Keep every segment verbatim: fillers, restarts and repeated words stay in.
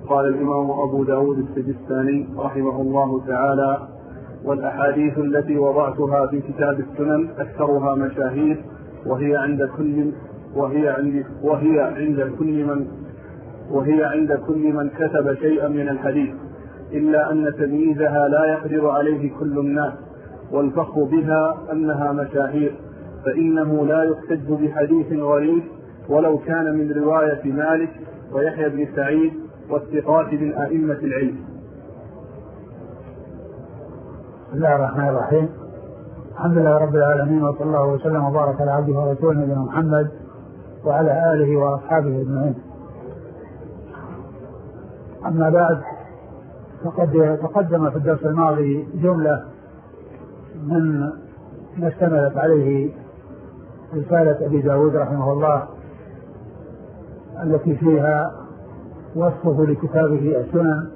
قال الإمام أبو داود السجستاني رحمه الله تعالى: والأحاديث التي وضعتها في كتاب السنن أكثرها مشاهير، وهي عند كل وهي عند وهي عند كل من وهي عند كل من كتب شيئا من الحديث، إلا أن تمييزها لا يقدر عليه كل الناس، والفخر بها أنها مشاهير، فإنه لا يحتج بحديث غريب ولو كان من رواية مالك ويحيى بن سعيد والثقات من أئمة العلم. بسم الله الرحمن الرحيم. الحمد لله رب العالمين، وصلى الله وسلم وبارك على عبده ورسوله نبينا محمد وعلى آله وأصحابه أجمعين. أما بعد، فقد تقدم في الدرس الماضي جملة من ما اشتملت عليه رسالة أبي داود رحمه الله، التي فيها وصفه لكتابه السنن،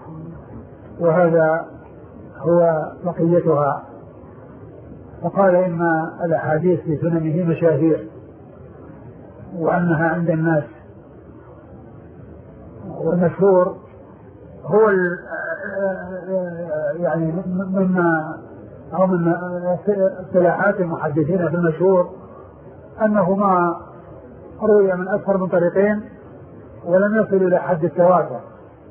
وهذا هو بقيتها. فقال إن الأحاديث في سننه مشاهير، وأنها عند الناس. والمشهور هو يعني مما أو من اصطلاحات المحدثين في المشهور أنه ما روي من أكثر من طريقين ولم يصل إلى حد التواتر.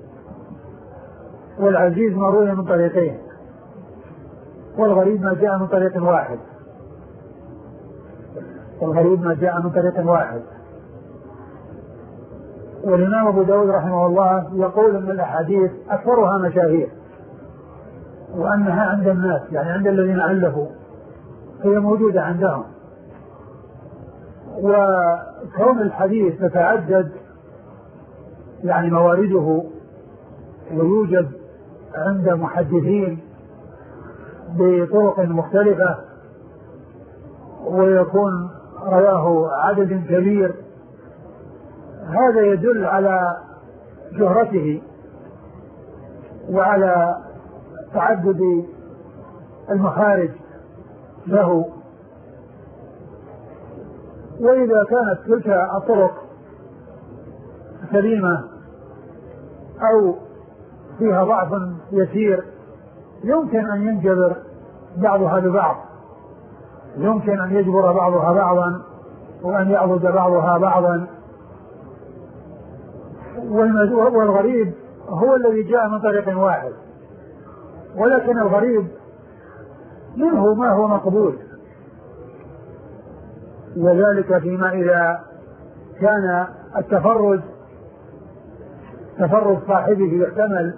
والعزيز ما روي من طريقين، والغريب ما جاء من طريق واحد والغريب ما جاء من طريق واحد والإمام أبو داود رحمه الله يقول أن الأحاديث أكثرها مشاهير، وأنها عند الناس، يعني عند الذين ألفوا هي موجودة عندهم. وكون الحديث تتعدد يعني موارده، ويوجد عند محدثين بطرق مختلفة، ويكون رواه عدد كبير، هذا يدل على شهرته وعلى تعدد المخارج له. وإذا كانت تلك الطرق سليمة أو فيها ضعف يسير، يمكن أن ينجبر بعضها ببعض، يمكن أن يجبر بعضها بعضا وأن يعضد بعضها بعضا. والغريب هو الذي جاء من طريق واحد، ولكن الغريب منه ما هو مقبول، وذلك فيما إذا كان التفرد تفرد صاحبه يحتمل.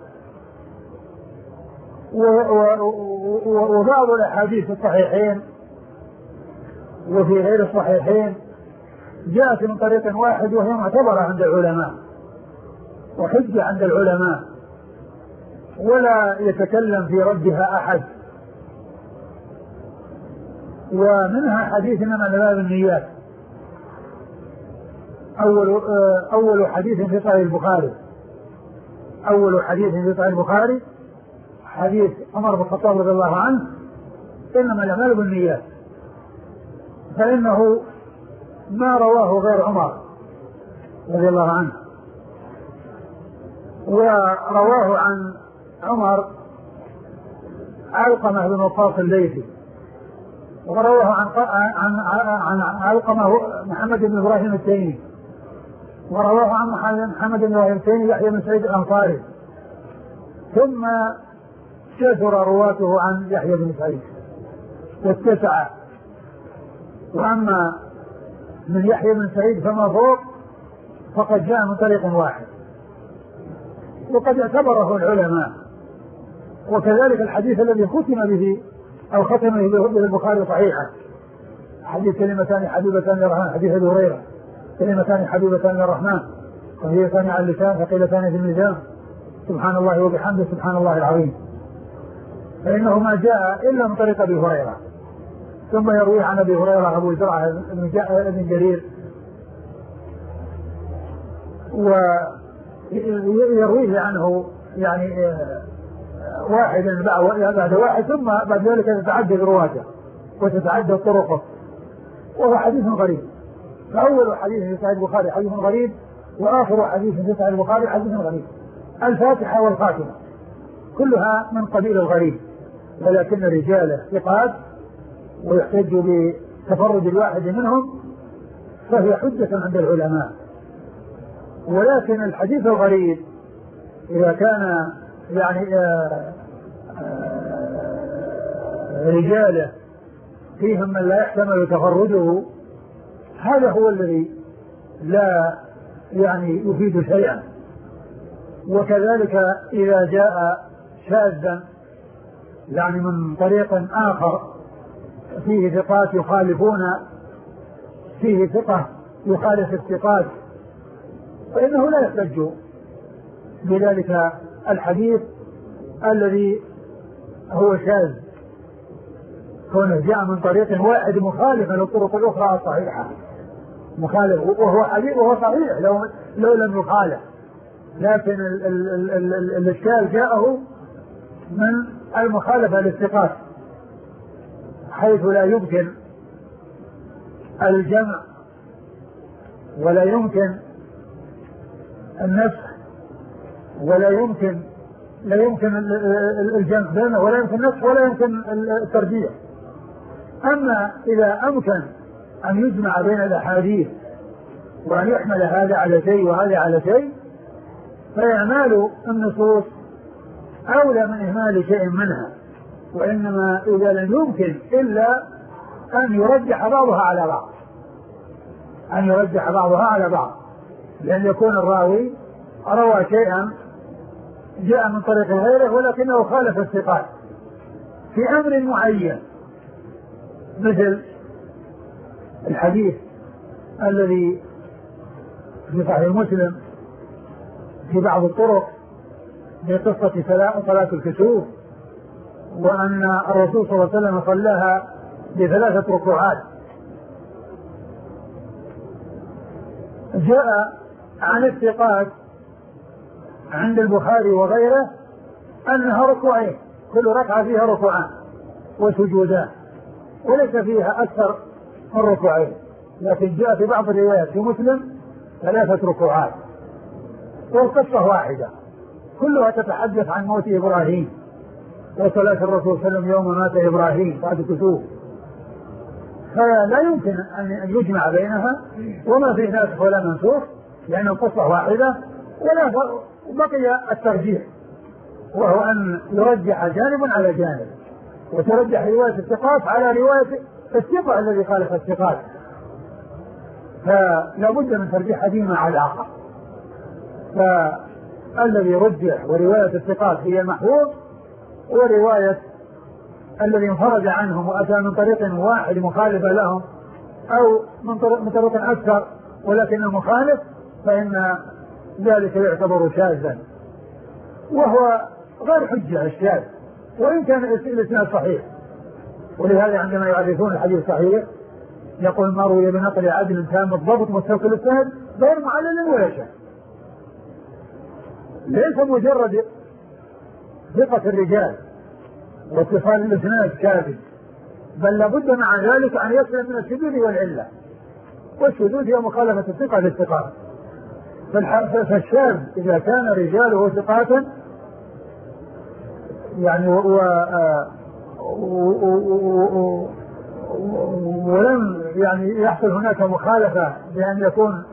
وبعض الأحاديث الصحيحين وفي غير الصحيحين جاءت من طريق واحد، وهي معتبرة عند العلماء وحجة عند العلماء، ولا يتكلم في ردها أحد. ومنها حديث إنما الأعمال بالنيات، أول أول حديث في صحيح البخاري أول حديث في صحيح البخاري حديث عمر بن الخطاب رضي الله عنه: إنما الأعمال بالنيات، فإنه ما رواه غير عمر رضي الله عنه، ورواه عن عمر علقمة بن وقاص الليثي، ورواه عن عن عن علقمة محمد بن إبراهيم التيمي، ورواه عن محمد بن إبراهيم التيمي يحيى بن سعيد الأنصاري، ثم كثر رواته عن يحيى بن سعيد والتسعة. وأما من يحيى بن سعيد فما فوق فقد جاء من طريق واحد، وقد اعتبره العلماء. وكذلك الحديث الذي ختم به أو ختم به البخاري صحيحا، حديث كلمتان حبيبتان للرحمن، حديث أبي هريرة: كلمتان حبيبتان للرحمن خفيفتان على اللسان ثقيلتان في الميزان، سبحان الله وبحمده سبحان الله العظيم. فإنه ما جاء إلا من طريق أبي هريرة، ثم يروي عن أبي هريرة أبو زرعة بن جرير، ويرويه عنه يعني واحد بعد واحد، ثم بعد ذلك تتعدد رواته وتتعدد طرقه، وهو حديث غريب. فأول حديث في صحيح البخاري حديث غريب، وآخر حديث في صحيح البخاري حديث غريب. الفاتحة والخاتمة كلها من قبيل الغريب، ولكن الرجال ثقات ويحتج بتفرد الواحد منهم فهي حجة عند العلماء. ولكن الحديث الغريب إذا كان يعني آآ آآ رجاله فيهم من لا يحتمل تفرده هذا هو الذي لا يعني يفيد شيئا. وكذلك إذا جاء شاذا يعني من طريق آخر فيه ثقات يخالفون فيه ثقة يخالف الثقات فإنه لا يحتج بذلك الحديث الذي هو شاذ كونه جاء من طريق واحد مخالفا للطرق الأخرى الصحيحة مخالف وهو حديث وهو صحيح لو, لو لم يخالف، لكن الإشكال جاءه من المخالفة للثقات حيث لا يمكن الجمع ولا يمكن النسخ ولا يمكن لا يمكن الجمع بينه ولا يمكن النسخ ولا يمكن الترجيح. أما إذا أمكن أن يجمع بين الأحاديث وأن يحمل هذا على شيء وهذا على شيء فإعمال النصوص أولى من إهمال شيء منها. وإنما إذا لم يمكن إلا أن يرجح بعضها على بعض أن يرجح بعضها على بعض لأن يكون الراوي روى شيئا جاء من طريق غيره ولكنه خالف الثقات في أمر معين، مثل الحديث الذي في صحيح مسلم في بعض الطرق في قصة صلاة الكسوف وأن الرسول صلى الله عليه وسلم صلاها بثلاثة ركوعات. جاء عن الثقات عند البخاري وغيره أنها ركوعين كل ركعة فيها ركوعان وسجودان وليس فيها أكثر من ركوعين، لكن جاء في بعض الروايات في مسلم ثلاثة ركوعات والقصة واحدة كلها تتحدث عن موت إبراهيم وصلاة الرسول صلى الله عليه وسلم يوم مات إبراهيم بعد كسوف، فلا يمكن أن يجمع بينها وما فيه ناسخ ولا منسوخ لأن القصة واحدة. ولا بقي الترجيح وهو أن يرجح جانب على جانب وترجح رواية الثقات على رواية الثقة الذي خالف الثقات، فلا بد من ترجيح أحدهما على الآخر. فالذي رجح ورواية الثقات هي المحفوظ ورواية الذي انفرد عنهم وأتى من طريق واحد مخالفة لهم أو من طريق, من طريق أكثر ولكنه مخالف فإن ذلك يعتبر شاذا وهو غير حجة الشاذ وإن كان الإسناد صحيح. ولهذا عندما يعرفون الحديث صحيح يقول ما روي بنقل عدل تام الضبط مستوفي الإسناد غير معلل ولا شك، ليس مجرد ثقة الرجال واتصال الإسناد كافي بل لابد مع ذلك أن يصل من الشذوذ والعلة، والشذوذ هي مخالفة الثقة للثقات. فالشاذ إذا كان رجاله ثقاتا يعني و ولم يعني يحصل هناك مخالفة بأن يكون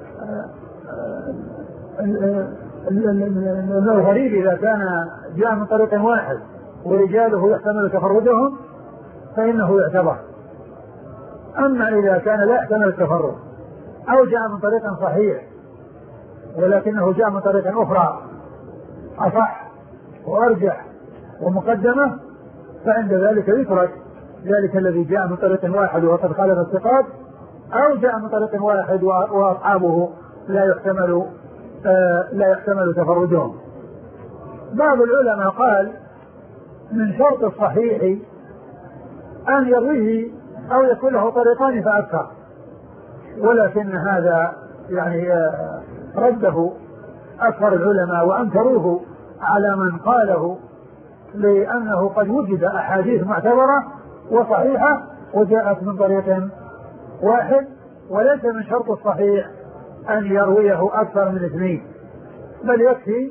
الغريب إذا كان جاء من طريق واحد ورجاله يحتمل تفردهم فإنه يعتبر. أما إذا كان لا يحتمل التفرد أو جاء من طريق صحيح ولكنه جاء من طريق أخرى أصح وأرجح ومقدمة فعند ذلك يترك ذلك الذي جاء من طريق واحد وقد خالف الثقات أو جاء من طريق واحد وأصحابه لا يحتمل آه لا يحتمل تفردهم. بعض العلماء قال من شرط الصحيح أن يرويه أو يكون له طريقان فأكثر، ولكن هذا يعني آه رده أكثر العلماء وأنكروه على من قاله لأنه قد وجد أحاديث معتبرة وصحيحة وجاءت من طريق واحد وليس من شرط الصحيح أن يرويه أكثر من اثنين بل يكفي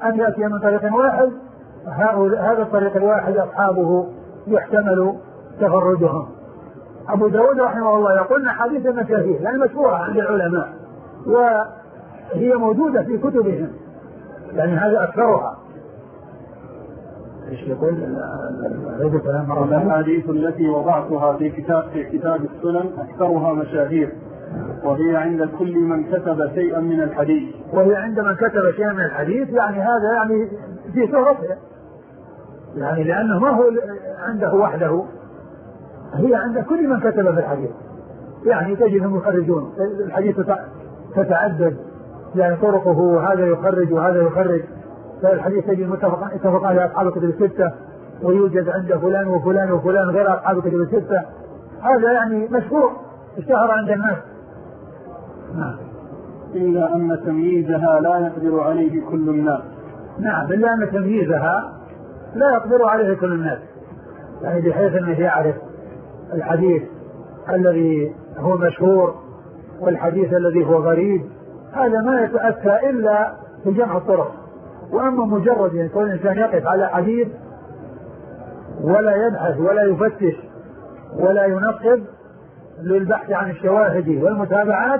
أن يأتي من طريق واحد هذا الطريق الواحد أصحابه يحتمل تفردهم. أبو داود رحمه الله يقول حديث المشاهير لأن مشهورة عند العلماء وهي موجودة في كتبهم يعني هذا أكثرها. ايش يقول الأحاديث التي وضعتها في كتاب في كتاب السنن أكثرها مشاهير وهي عند كل من كتب شيئا من الحديث. وهي عند من كتب شيئا من الحديث يعني هذا يعني في شهرته يعني لأنه ما هو عنده وحده هي عند كل من كتب في الحديث يعني تجدهم يخرجون الحديث تتعدد يعني طرقه وهذا يخرج وهذا يخرج فالحديث تجد متفق اتفق على أصحاب الكتب الستة ويوجد عند فلان وفلان وفلان غير أصحاب الكتب الستة هذا يعني مشهور اشتهر عند الناس. نعم. إلا أن تمييزها لا يقدر عليه كل الناس. نعم إلا أن تمييزها لا يقدر عليه كل الناس يعني بحيث أنه يعرف الحديث الذي هو مشهور والحديث الذي هو غريب هذا ما يتأتى إلا في جمع الطرق. وأما مجرد يعني كل إنسان يقف على حديث ولا يبحث ولا يفتش ولا ينقب للبحث عن الشواهد والمتابعات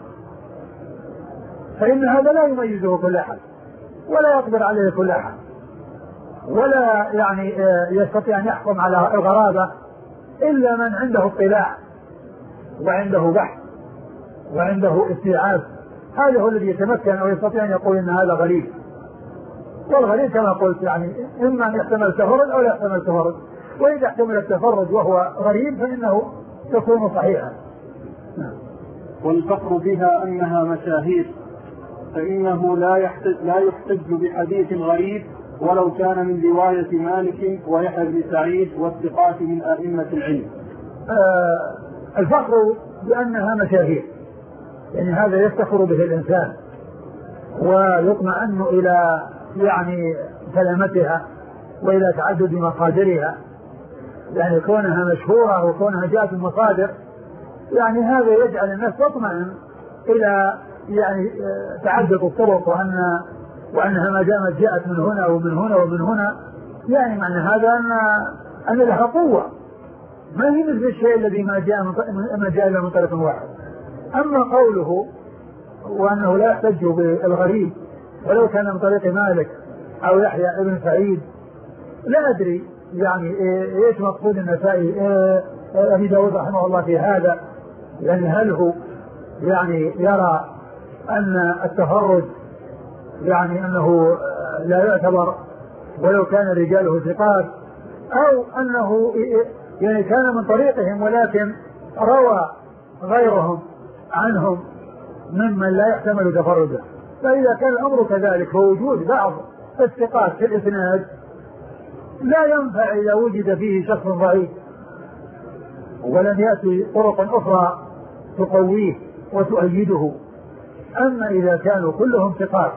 فإن هذا لا يميزه كل أحد ولا يقدر عليه كل أحد ولا يعني يستطيع أن يحكم على الغرابة إلا من عنده اطلاع وعنده بحث وعنده استيعاب هذا هو الذي يتمكن أو يستطيع أن يقول إن هذا غريب. والغريب كما قلت يعني إما أن يحتمل تفرد أو لا يحتمل تفرد وإذا احتمل التفرد وهو غريب فإنه تكون صحيحا. والفخر بها أنها مشاهير فإنه لا يحتج, لا يحتج بحديث غريب ولو كان من رواية مالك ويحيى بن سعيد والثقات من أئمة العلم. آه الفخر بأنها مشاهير يعني هذا يفتخر به الإنسان ويطمئن إلى يعني سلامتها وإلى تعدد مصادرها يعني كونها مشهورة وكونها جاءت المصادر يعني هذا يجعل الناس تطمئن إلى يعني تعدد الطرق وأن وأنها ما دامت جاءت من هنا ومن هنا ومن هنا يعني معنى هذا أن أن لها قوة ما هي مثل الشيء الذي ما جاء ما جاء إلا من طريق واحد. أما قوله وأنه لا يحتج بالغريب ولو كان من طريق مالك أو يحيى بن سعيد لا أدري يعني إيش مقصود النسائي أبي داود رحمه الله في هذا يعني هل هو يعني يرى أن التفرد يعني أنه لا يعتبر ولو كان رجاله ثقات أو أنه يعني كان من طريقهم ولكن روى غيرهم عنهم ممن لا يحتمل تفرده. فإذا كان الأمر كذلك فوجود بعض الثقات في الإسناد لا ينفع إذا وجد فيه شخص ضعيف ولم يأتي طرق أخرى تقويه وتؤيده. أما إذا كانوا كلهم ثقات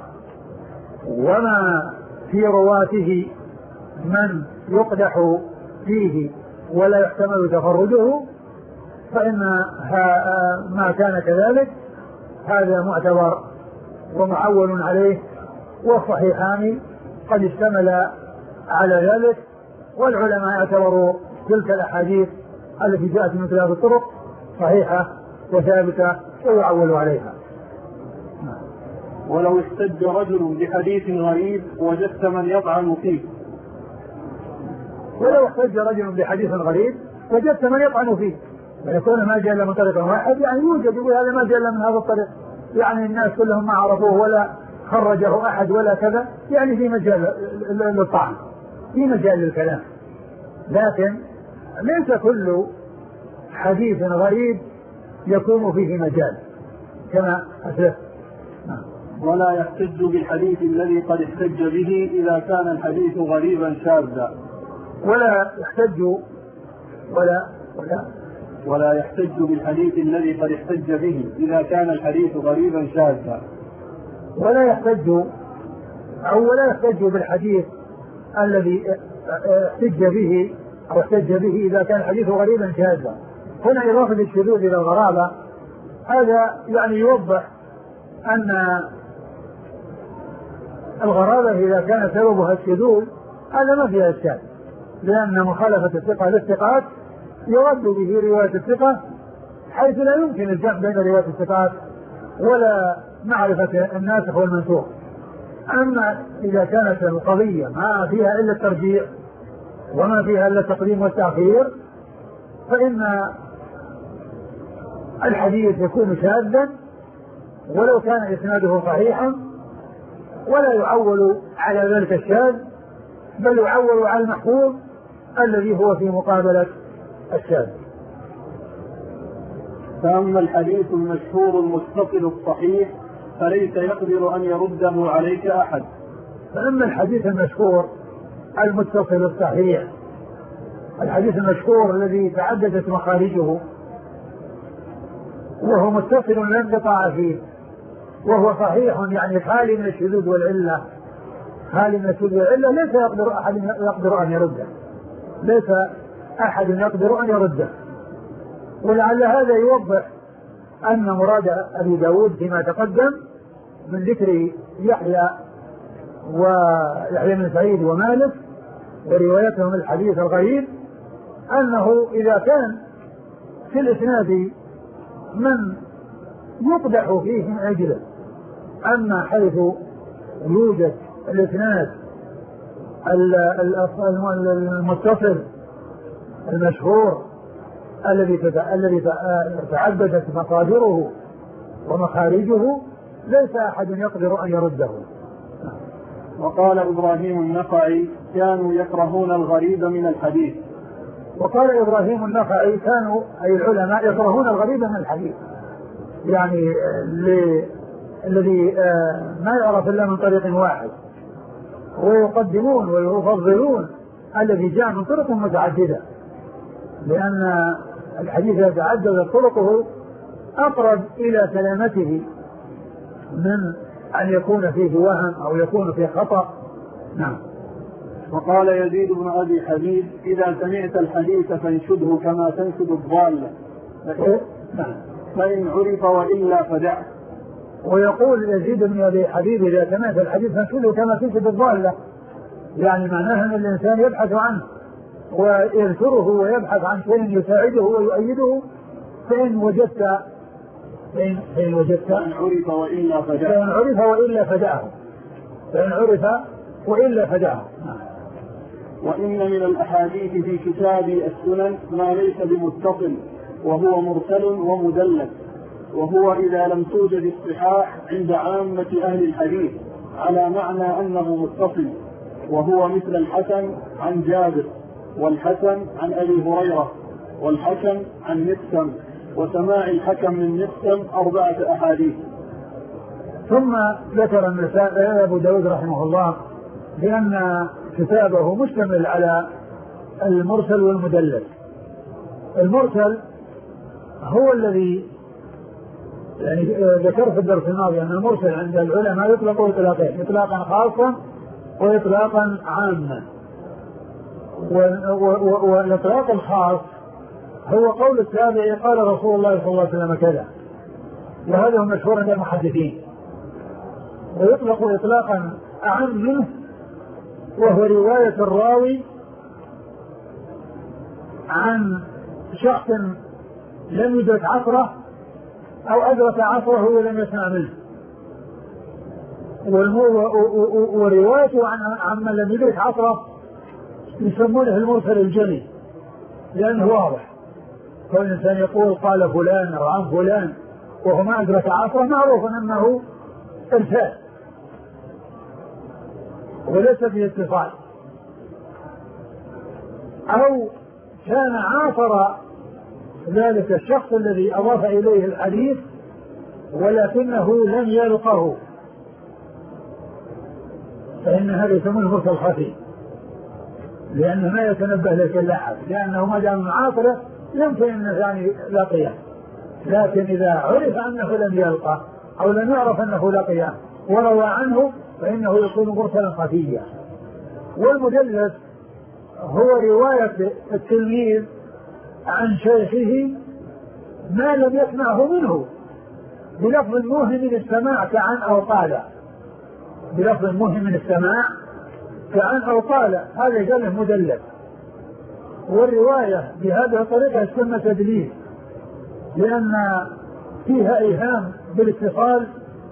وما في رواته من يقدح فيه ولا يحتمل تفرده فإن ما كان كذلك هذا معتبر ومعول عليه والصحيحان قد اشتمل على ذلك والعلماء اعتبروا تلك الأحاديث التي جاءت من ثلاث الطرق صحيحة وثابتة ويعول عليها. ولو احتج رجل بحديث غريب وجدت من يطعن فيه ولو احتج رجل بحديث غريب وجدت من يطعن فيه فيكون ما جاء إلا من طريق واحد يعني يوجد يقول هذا ما جاء إلا من هذا الطريق يعني الناس كلهم ما عرفوه ولا خرجه أحد ولا كذا يعني في مجال للطعن في مجال للكلام لكن ليس كل حديث غريب يكون فيه مجال كما أسلف. ولا يحتج بالحديث الذي قد احتج به إذا كان الحديث غريبا شاذا ولا يحتج ولا ولا ولا يحتج بالحديث الذي قد احتج به إذا كان الحديث غريبا شاذا ولا يحتج أو ولا يحتج بالحديث الذي احتج به أو احتج به إذا كان الحديث غريبا شاذا. هنا إضافة الشذوذ إلى الغرابة هذا يعني يوضح أن الغرابة إذا كان سببها الشذوذ هذا ما فيها إشكال، لأن مخالفة الثقة للثقات يرد به رواية الثقة، حيث لا يمكن الجمع بين رواية الثقات ولا معرفة الناسخ والمنسوخ. أما إذا كانت القضية ما فيها إلا الترجيع وما فيها إلا التقديم والتأخير، فإن الحديث يكون شاذا ولو كان إسناده صحيحا، ولا يعول على ذلك الشاذ، بل يعول على المحفوظ الذي هو في مقابلة الشاذ. فأما الحديث المشهور المتصل الصحيح فليس يقدر أن يرده عليك أحد. فأما الحديث المشهور المتصل الصحيح، الحديث المشهور الذي تعددت مخارجه وهو متصل لا انقطاع فيه وهو صحيح، يعني خالي من الشذوذ والعلة، خالي من الشذوذ والعلة، ليس يقدر أحد يقدر أن يرده، ليس أحد يقدر أن يرده. ولعل هذا يوضح أن مراد أبي داود فيما تقدم من ذكر يحيى ويحيى بن سعيد ومالك وروايتهم الحديث الغريب، أنه إذا كان في الإسناد من يقدح فيه من أجله، أما حيث يوجد الإسناد المتصل المشهور الذي الذي تعددت مصادره ومخارجه، ليس أحد يقدر أن يرده. وقال إبراهيم النخعي كانوا يكرهون الغريب من الحديث. وقال إبراهيم النخعي كانوا أي العلماء يكرهون الغريب من الحديث، يعني الذي ما يعرف إلا من طريق واحد، ويقدمون ويفضلون الذي جاء من طرق متعددة، لأن الحديث إذا تعددت طرقه أقرب إلى سلامته من أن يكون فيه وهم أو يكون فيه خطأ. نعم. وقال يزيد بن أبي حبيب إذا سمعت الحديث فانشده كما تنشد الضالة، نعم، فإن عرف وإلا فدعه. ويقول يزيد بن أبي حبيب إذا سمعت الحديث فانشده كما تنشد الضالة، يعني معناها أن الإنسان يبحث عنه ويذكره ويبحث عن شيء يساعده ويؤيده، فإن وجدت فإن, فإن وجدت فإن عرف وإلا فدعه فإن عرف وإلا فدعه فإن عرف وإلا فدعه. وإن من الأحاديث في كتاب السنن ما ليس بمتصل وهو مرسل ومدلس، وهو إذا لم توجد الصحاح عند عامة أهل الحديث على معنى أنه متصل، وهو مثل الحسن عن جابر، والحسن عن أبي هريرة، والحسن عن مقسم، وسماع الحكم من مقسم أربعة أحاديث. ثم ذكر النسائي أبو داود رحمه الله بأن كتابه مشتمل على المرسل والمدلس. المرسل هو الذي يعني ذكر في الدرس الماضي أن المرسل عند العلماء يطلق إطلاقين، إطلاقا خاصا وإطلاقا عاما. والإطلاق الخاص هو قول التابعي قال رسول الله صلى الله عليه وسلم كذا، وهذا هو مشهور عند المحدثين. ويطلق إطلاقا أعم منه وهو رواية الراوي عن شخص لم يدرك عصره أو أدرك عصره ولم يسمع منه، وروايته عن من لم يدرك عصره يسمونه المرسل الجلي، لأنه واضح. فالإنسان يقول قال فلان أو عن فلان وهو ما أدرك عصره، معروف أنه إرسال وليس فيه اتصال. أو كان عاصر ذلك الشخص الذي أضاف إليه الحديث ولكنه لم يلقه، فإن هذا يسمونه مرسل خفي، لأنه ما يتنبه لك إلا أحد، لأنه ما دام معاصره يمكن أن الثاني لقيه، لكن إذا عرف أنه لم يلقى أو لم يعرف أنه لقيه وروى عنه فإنه يكون مرسلا خفيا. والمدلس هو رواية التلميذ عن شيخه ما لم يسمعه منه بلفظ موهم السماع كعن أو قال، بلفظ مهم من السماع كأن أو قال، هذا قال مدلس. والرواية بهذه الطريقة تسمى تدليس لأن فيها إيهام بالاتصال،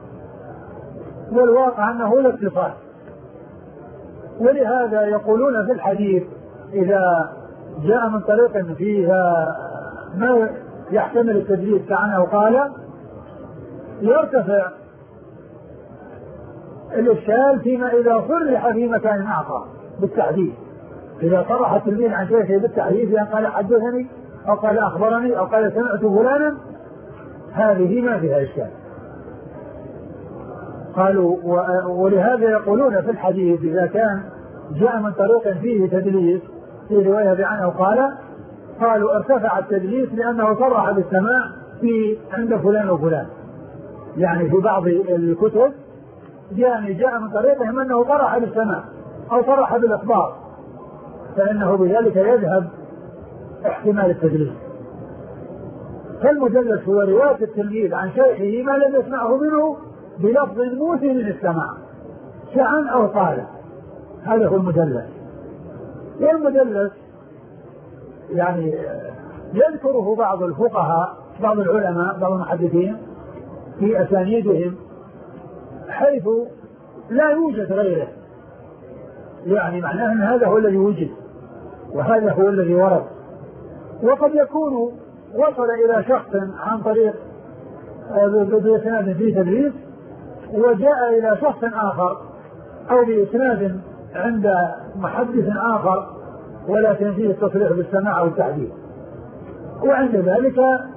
والواقع أنه لا اتصال. ولهذا يقولون في الحديث إذا جاء من طريق فيها ما يحتمل التدليس كأنه قال يرتفع الإشكال فيما إذا صرح في مكان آخر بالتحديث. إذا صرح التلميذ عن شيخه بالتحديث يعني قال حدثني أو قال أخبرني أو قال سمعت فلانا، هذه ما فيها إشكال. قالوا ولهذا يقولون في الحديث إذا كان جاء من طريق فيه تدليس في رواية بعنه قال، قالوا ارتفع التدليس لأنه صرح بالسماع في عند فلان وفلان. يعني في بعض الكتب يعني جاء من طريقهم أنه صرح بالسماع أو صرح بالإخبار، فإنه بذلك يذهب احتمال التدليس. فالمدلس هو رواية التلميذ عن شيخه ما لم يسمعه منه بلفظ موثق من السماع شعن أو قال، هذا هو المدلس. والمدلس يعني يذكره بعض الفقهاء بعض العلماء بعض المحدثين في أسانيدهم حيث لا يوجد غيره، يعني معناه أن هذا هو الذي وجد وهذا هو الذي ورد. وقد يكون وصل إلى شخص عن طريق بإسناد فيه تدليس وجاء إلى شخص آخر أو بإسناد عند محدث آخر ولكن فيه التصريح بالسماع والتحديث، وعند ذلك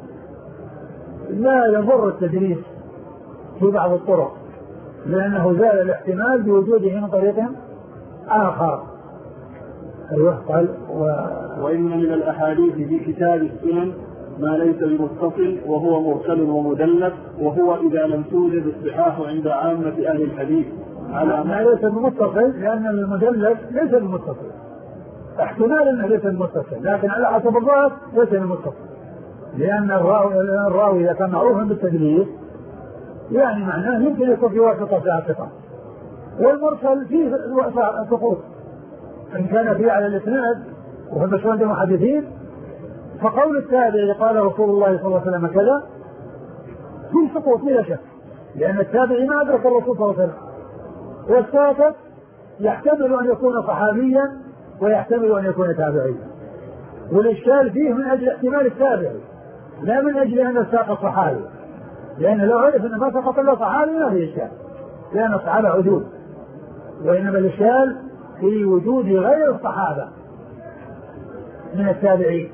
لا يضر التدليس في بعض الطرق لأنه زال الاحتمال بوجوده من طريق آخر. أيوه قال و... وإن من الأحاديث في كتاب السنن ما ليس بمتصل وهو مرسل ومدلس، وهو إذا لم توجد الصحاح عند عامة أهل الحديث على ما ليس بمتصل لأن المدلس ليس بمتصل، احتمال أنه ليس بمتصل لكن على حسب الظاهر ليس بمتصل، لأن الراوي, الراوي إذا كان معروفا بالتدليس يعني معناه يمكن يكون في واسطة ثقة. والمرسل فيه سقوط إن كان فيه على الإسناد وهو مشهور عند المحدثين، فقول التابعي قال رسول الله صلى الله عليه وسلم كذا فيه سقوط بلا شك، لأن التابعي ما أدرك الرسول صلى الله عليه وسلم، والساقط يحتمل أن يكون صحابيا ويحتمل أن يكون تابعيا، والإشكال فيه من أجل احتمال التابعي لا من أجل أن الساقط صحابي، لأن لو عرف أن ما سقط إلا صحابي ما في إشكال لأن الصحابة عدول، وإنما الإشكال في وجود غير الصحابة من التابعين،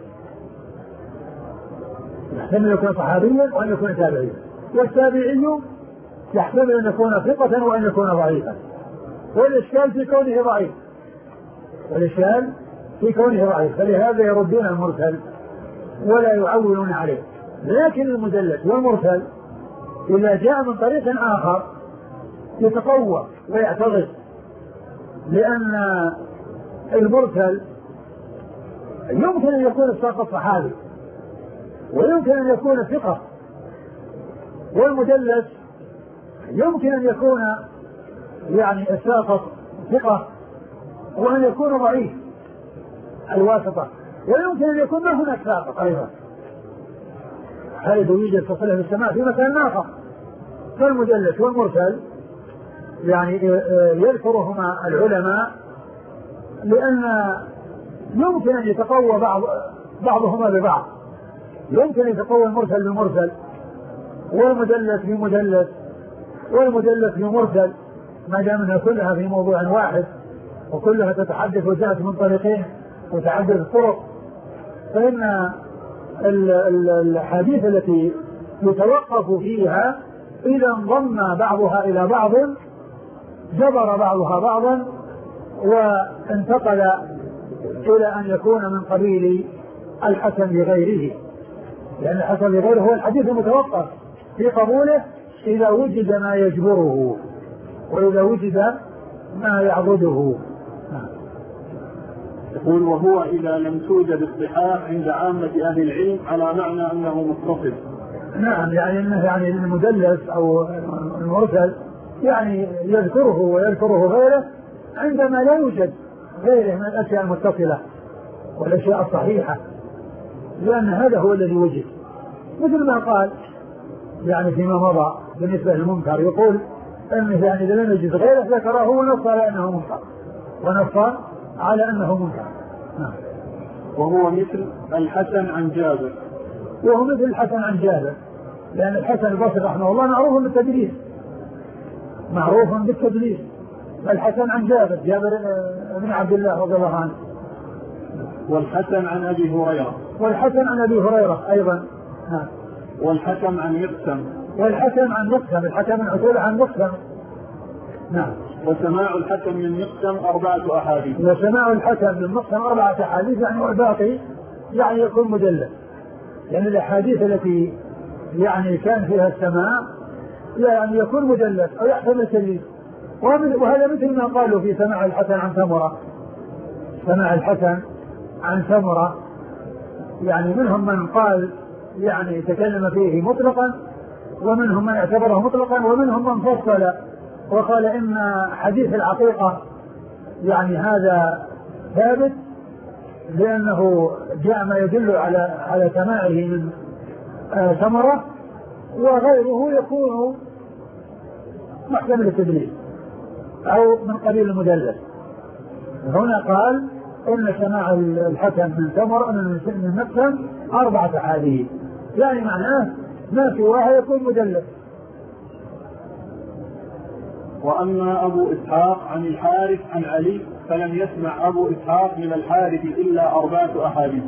يحتمل أن يكون صحابيا وأن يكون تابعيا، والتابعي يحتمل أن يكون ثقة وأن يكون ضعيفا، والإشكال في كونه ضعيف والإشكال في كونه ضعيف فلهذا يردون المرسل ولا يعولون عليه. لكن المدلس والمرسل إذا جاء من طريق آخر يتقوى ويعتضد، لأن المرسل يمكن أن يكون الساقط صحابي ويمكن أن يكون ثقة، والمدلس يمكن أن يكون يعني الساقط ثقة وأن يكون ضعيف الواسطة، ويمكن أن يكون ما هناك ساقط أيضا حيث يوجد تصريح بالسماع في مكان آخر. فالمدلس والمرسل يعني يذكرهما العلماء لأن يمكن أن يتقوى بعض بعضهما ببعض، يمكن أن يتقوى المرسل بالمرسل والمدلس بمدلس والمدلس بمرسل ما دام انها كلها في موضوع واحد وكلها تتحدث وجاءت من طريقين وتعدد الطرق، فإن الحديث التي يتوقف فيها إذا انضم بعضها إلى بعض جبر بعضها بعضا وانتقل إلى أن يكون من قبيل الحسن لغيره، لأن الحسن لغيره هو الحديث المتوقف في قبوله إذا وجد ما يجبره وإذا وجد ما يعضده. يقول وهو إذا لم توجد الصحاح عند عامة أهل العلم على معنى أنه متصل. نعم يعني أنه يعني المدلس أو المرسل يعني يذكره ويذكره غيره عندما لا يوجد غيره من الأشياء المتصلة والأشياء الصحيحة، لأن هذا هو الذي وجد. مثل ما قال يعني فيما مضى بالنسبة للمنكر، يقول أنه يعني إذا لم يجد غيره ذكره ونص على أنه منكر ونص على أنه منكر. نعم. وهو مثل الحسن عن جابر. وهو مثل الحسن عن جابر، لأن الحسن البصري رحمه الله معروف بالتدليس، معروف بالتدليس. الحسن عن جابر، جابر بن عبد الله رضي الله عنه. والحسن عن أبي هريرة. والحسن عن أبي هريرة أيضا. نعم. والحكم عن مقسم. والحكم عن مقسم، الحكم من عتيبة عن مقسم. نعم. وسماع الحكم من مقسم أربعة أحاديث. وسماع الحكم من مقسم أربعة أحاديث، يعني والباقي يعني يكون مدلس، لأن يعني الأحاديث التي يعني كان فيها السماع يعني يكون مدلس أو يحتمل تدليس. وهذا مثل ما قالوا في سماع الحسن عن ثمرة. سماع الحسن عن ثمرة يعني منهم من قال يعني تكلم فيه مطلقا، ومنهم من اعتبره مطلقا، ومنهم من فصل وقال إن حديث العقيقة يعني هذا ثابت لأنه جاء ما يدل على على سماعه من آه ثمرة، وغيره يكون محتمل التدليس أو من قبيل المدلس. هنا قال إن سماع الحكم من ثمرة من مقسم أربعة أحاديث، يعني معناه ما في واحد يكون مدلس. وأما أبو إسحاق عن الحارث عن علي فلم يسمع أبو إسحاق من الحارث إلا أربعة أحاديث.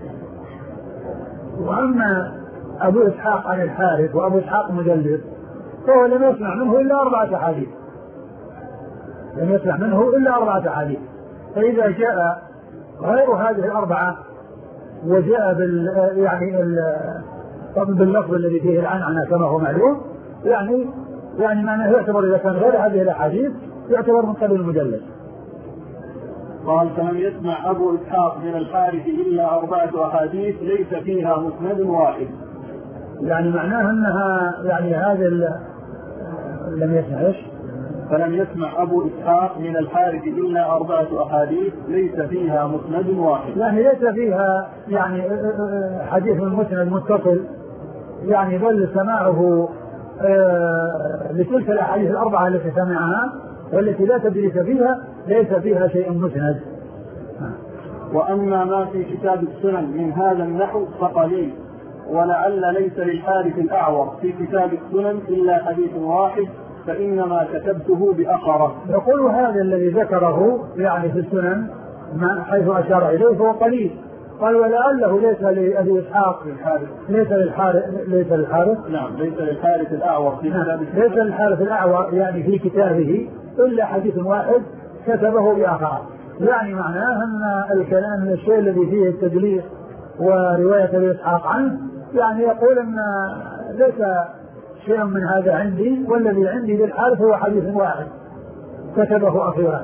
وأما أبو إسحاق عن الحارث وأبو إسحاق مدلس فهو لم يسمع منه إلا أربعة أحاديث، لم يسمع منه إلا أربعة أحاديث. فإذا جاء غير هذه الأربعة وجاء بال يعني طبعا باللفظ الذي فيه العنعنة كما هو معلوم، يعني يعني معناه يعتبر إذا كان غير هذه الأحاديث يعتبر من قبيل المدلس. قال فلم يسمع أبو إسحاق من الحارث إلا أربعة أحاديث ليس فيها مسند واحد. يعني معناه أنها يعني هذا لم يسمع إيش؟ فلم يسمع أبو إسحاق من الحارث إلا أربعة أحاديث ليس فيها مسند واحد. يعني ليس فيها يعني حديث المسند متصل، يعني بل سماعه لتلك الأحاديث الأربعة التي سمعها والتي لا تدريس فيها ليس فيها شيء مسند. وأما ما في كتاب السنن من هذا النحو فقليل، ولعل ليس للحارث الأعور في كتاب السنن إلا حديث واحد فإنما كتبته بأخره. يقول هذا الذي ذكره يعني في السنن ما حيث أشار إليه فهو قليل. قال ولعله ليس لأبي إسحاق ليس للحارث ليس للحارث نعم ليس للحارث الأعور في نعم. كتاب ليس للحارث الأعور يعني في كتابه إلا حديث واحد كتبه بآخره. يعني معناه أن الكلام من الشيء الذي فيه التدليس ورواية أبي إسحاق عنه، يعني يقول أن ليس شيء من هذا عندي، والذي عندي للحارث هو حديث واحد كتبه أخيرا.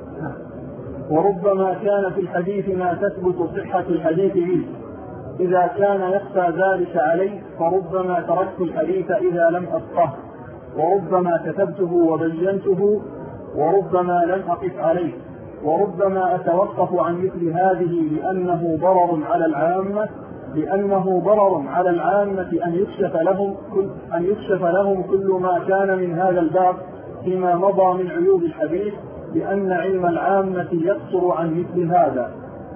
وربما كان في الحديث ما تثبت صحة الحديث منه، إذا كان يخفى ذلك عليه فربما تركت الحديث إذا لم أفقه، وربما كتبته وبينته، وربما لم أقف عليه، وربما أتوقف عن مثل هذه لأنه ضرر على العامة لأنه ضرر على العامة أن يكشف لهم كل أن يكشف لهم كل ما كان من هذا الباب فيما مضى من عيوب الحديث، لأن علم العامة يقصر عن مثل هذا.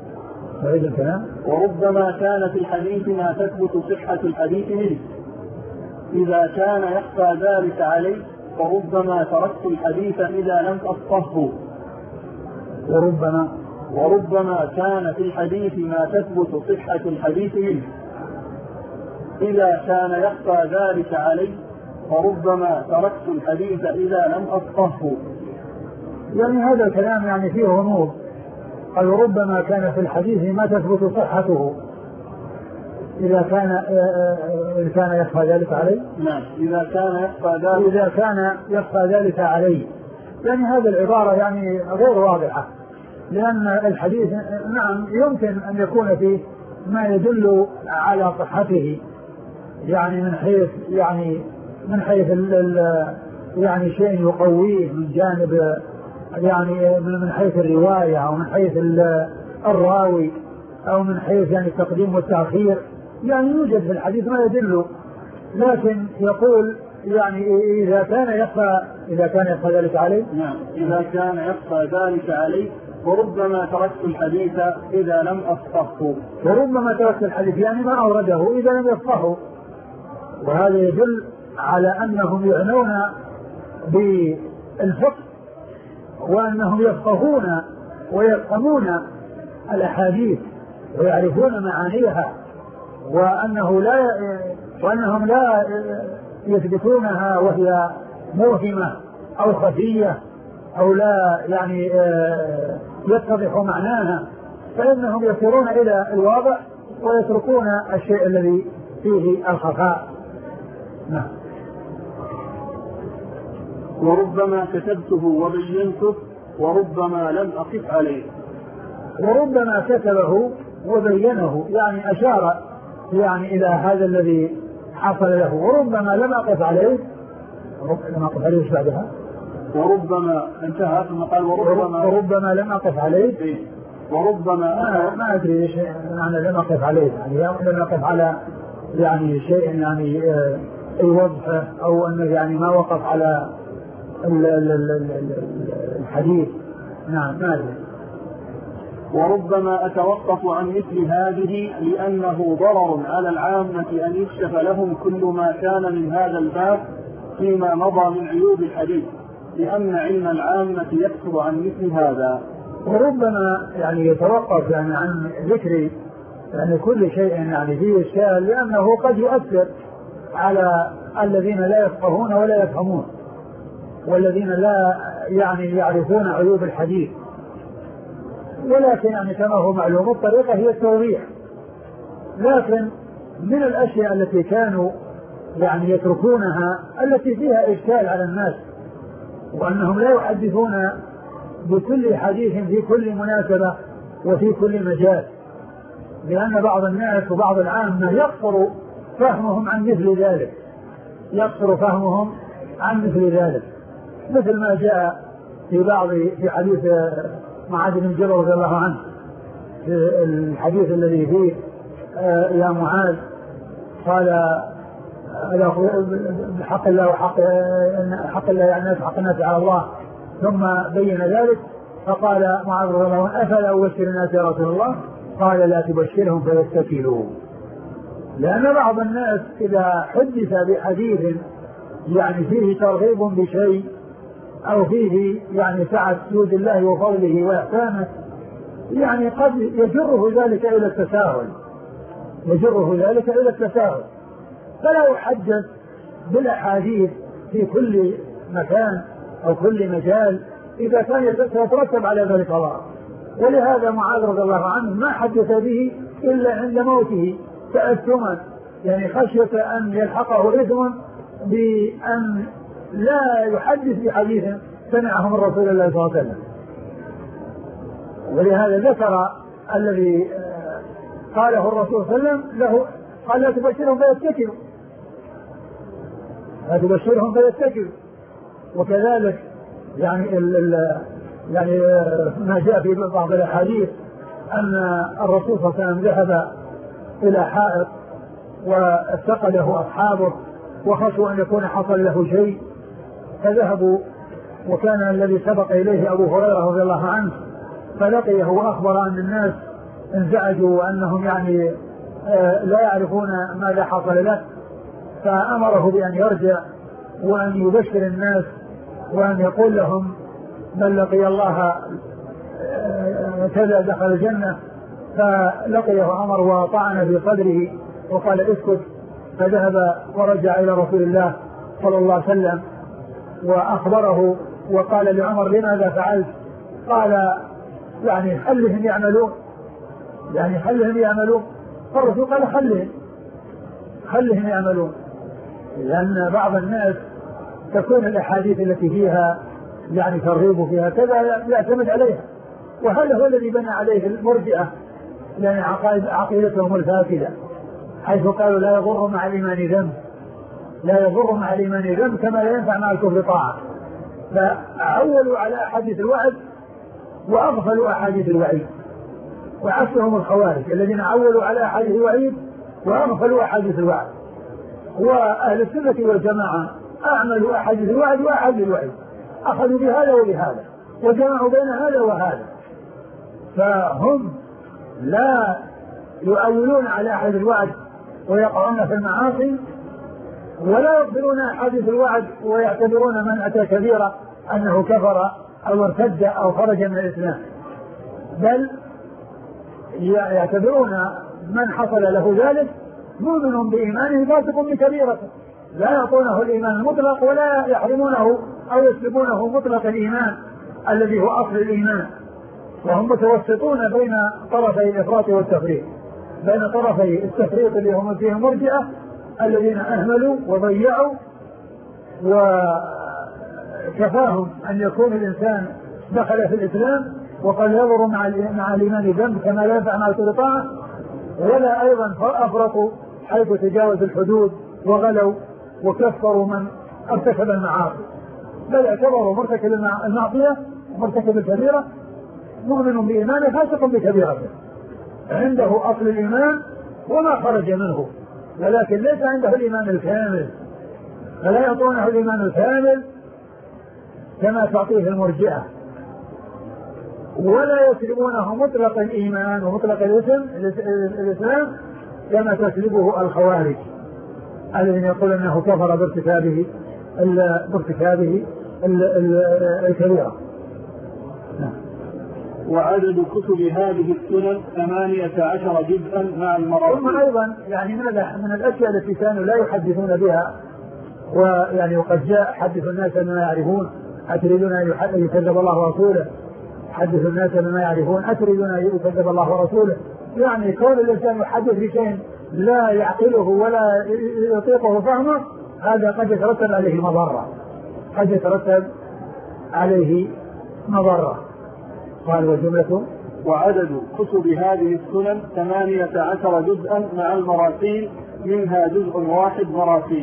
وربما كان في الحديث ما تثبت صحة الحديث منه، إذا كان يخفى ذلك عليه فربما تركت الحديث إذا لم أفقهه. وربما وربما كان في الحديث ما تثبت صحة الحديث منه، إذا كان يخفى ذلك عليه فربما تركت الحديث إذا لم أفقهه. يعني هذا الكلام يعني فيه غموض. قال ربما كان في الحديث ما تثبت صحته إذا كان إذا كان يخفى ذلك عليه. نعم إذا كان يخفى ذلك إذا كان يخفى ذلك عليه. يعني هذه العبارة يعني غير واضحة، لأن الحديث نعم يمكن أن يكون فيه ما يدل على صحته، يعني من حيث يعني من حيث يعني شيء يقويه من جانب يعني من حيث الرواية أو من حيث الراوي أو من حيث يعني التقديم والتأخير، يعني يوجد في الحديث ما يدل، لكن يقول يعني إذا كان يخفى إذا كان يخفى ذلك عليه. نعم إذا كان يخفى ذلك عليه وربما تركت الحديث إذا لم أفقهه. وربما تركت الحديث يعني ما أورده إذا لم يفقهه، وهذا يدل على أنهم يعنون بالفقه وأنهم يفقهون ويفهمون الأحاديث ويعرفون معانيها، وأنه لا وأنهم لا يثبتونها وهي موهمة أو خفية أو لا يعني يتضح معناها، فإنهم يصيرون إلى الواضح ويتركون الشيء الذي فيه الخفاء. نعم. وربما كتبته وبينته وربما لم أقف عليه. وربما كتبه وبينه يعني أشار يعني إلى هذا الذي حصل له، وربما لم أقف عليه. لم أقف عليه بعدها وربما انتهى ثم قال وربما وربما لم أقف عليه. وربما ما, ما أدري إيش معنى لم أقف عليه، يعني لم أقف على يعني شيء يعني أي وضحه أو أنه يعني ما وقف على الحديث. نعم ما أدري. وربما أتوقف عن مثل هذه لأنه ضرر على العامة أن يكشف لهم كل ما كان من هذا الباب فيما مضى من عيوب الحديث، لأن علم العامة يكثر عن مثل هذا. وربما يعني يتوقف يعني عن ذكر يعني كل شيء يعني فيه إشكال، لأنه قد يؤثر على الذين لا يفقهون ولا يفهمون والذين لا يعني يعرفون عيوب الحديث. ولكن يعني كما هو معلوم الطريقة هي التوضيح، لكن من الأشياء التي كانوا يعني يتركونها التي فيها إشكال على الناس، وأنهم لا يحدثون بكل حديث في كل مناسبة وفي كل مجال، لأن بعض الناس وبعض العامة يقصر فهمهم عن مثل ذلك يقصر فهمهم عن مثل ذلك مثل ما جاء في بعض في حديث معاذ بن جبل رضي الله عنه، في الحديث الذي فيه يا معاذ قال بحق الله وحق حق الله يعني حق الناس على الله، ثم بين ذلك فقال معاذ رضي الله عنه أفلا أبشر الناس يا رسول الله؟ قال لا تبشرهم فيتكلوا. لأن بعض الناس إذا حدث بحديث يعني فيه ترغيب بشيء أو فيه يعني سعة جود الله وفضله وإحسانه يعني قد يجره ذلك إلى التساهل يجره ذلك إلى التساهل فلا يحدث بالأحاديث في كل مكان أو كل مجال إذا كان يترتب على ذلك الله. ولهذا معاذ رضي الله عنه ما حدث به إلا عند موته تأثما، يعني خشية أن يلحقه إثم بأن لا يحدث بحديث سمعه من رسول الله صلى الله عليه وسلم. ولهذا ذكر الذي قاله الرسول صلى الله عليه وسلم له قال لا تبشرهم فيتكلوا لا تبشرهم فيتكلوا. وكذلك يعني ال ال يعني ما جاء في بعض الأحاديث أن الرسول صلى الله عليه وسلم ذهب إلى حائط واستقله أصحابه وخشوا أن يكون حصل له شيء فذهبوا، وكان الذي سبق إليه أبو هريرة رضي الله عنه فلقيه وأخبر أن الناس انزعجوا وأنهم يعني آه لا يعرفون ماذا حصل له، فأمره بأن يرجع وأن يبشر الناس وأن يقول لهم من لقي الله كذا دخل الجنة. فلقيه أمر وطعن في صدره وقال اسكت، فذهب ورجع إلى رسول الله صلى الله عليه وسلم وأخبره وقال لعمر لماذا فعلت؟ قال يعني خلهم يعملون يعني خلهم يعملون فالرسول قال خلهم خلهم يعملون لأن بعض الناس تكون الأحاديث التي فيها يعني ترغيب فيها كذا يعتمد عليها، وهذا هو الذي بنى عليه المرجئة يعني عقيدتهم الفاسدة حيث قالوا لا يضر مع الإيمان ذنب، لا يضر مع الإيمان ذنب كما لا ينفع مع الكفر طاعة. فعولوا على أحاديث الوعد وأغفلوا أحاديث الوعيد، وعكسهم الخوارج الذين عولوا على أحاديث الوعيد وأغفلوا أحاديث الوعد. وأهل السنة والجماعة أعملوا أحاديث الوعد وأحاديث الوعيد، أخذوا بهذا وبهذا وجمعوا بين هذا وهذا. فهم لا يؤولون على أحاديث الوعد ويقعون في المعاصي، ولا يغفلون أحاديث الوعد ويعتبرون من أتى كبيرا أنه كفر أو ارتد أو خرج من الإسلام، بل يعتبرون من حصل له ذلك مؤمن بإيمانه فاسق بكبيرته، لا يعطونه الإيمان المطلق ولا يحرمونه أو يسلبونه مطلق الإيمان الذي هو أصل الإيمان. وهم متوسطون بين طرفي الإفراط والتفريط، بين طرفي التفريط اللي هم فيه المرجئة الذين أهملوا وضيعوا وكفاهم أن يكون الإنسان دخل في الإسلام وقد يضر مع مع الإيمان ذنب كما لا ينفع مع الطاعة، ولا أيضا أفرطوا حيث تجاوز الحدود وغلوا وكفروا من ارتكب المعاصي، بل اعتبروا مرتكب المعصية مرتكب الكبيرة مؤمن بإيمانه فاسق بكبيرته، عنده أصل الإيمان وما خرج منه، ولكن ليس عنده الإيمان الكامل، فلا يعطونه الإيمان الكامل كما تعطيه المرجئة، ولا يسلبونه مطلق الإيمان ومطلق الاسم الإسلام كما تسلبه الخوارج الذين يقول أنه كفر بارتكابه بارتكابه الكبيرة. وعدد كتب هذه السنن ثمانية عشر جزءا مع المراتب. ثم أيضا يعني من من الأشياء التي كانوا لا يحدثون بها، ويعني وقد جاء حدث الناس بما يعرفون أتريدون أن يكذب الله ورسوله، حدث الناس بما يعرفون أتريدون أن يكذب الله ورسوله، يعني كون الإنسان يحدث بشيء لا يعقله ولا يطيقه فهمه هذا قد يترتب عليه مضرة، قد يترتب عليه مضرة. قال وجملته وعدد كتب هذه السنن ثمانية عشر جزءا مع المراسيل، منها جزء واحد مراسيل.